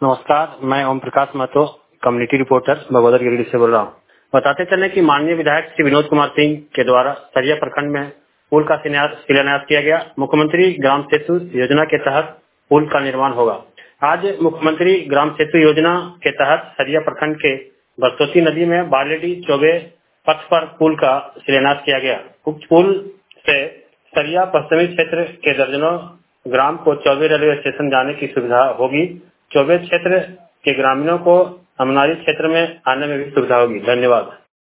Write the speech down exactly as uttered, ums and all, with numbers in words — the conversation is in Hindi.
नमस्कार, मैं ओम प्रकाश महतो, कम्युनिटी रिपोर्टर बगोदर गिरिडीह से बोल रहा हूँ। बताते चलें कि माननीय विधायक श्री विनोद कुमार सिंह के द्वारा सरिया प्रखंड में पुल का शिलान्यास किया गया। मुख्यमंत्री ग्राम सेतु योजना के तहत पुल का निर्माण होगा। आज मुख्यमंत्री ग्राम सेतु योजना के तहत सरिया प्रखंड के बरसोती नदी में बालेडी चौबे पथ पर पुल का शिलान्यास किया गया। उक्त पुल से सरिया पश्चिमी क्षेत्र के दर्जनों ग्राम को चौबे रेलवे स्टेशन जाने की सुविधा होगी। चौबे क्षेत्र के ग्रामीणों को अमनारी क्षेत्र में आने में भी सुविधा होगी। धन्यवाद।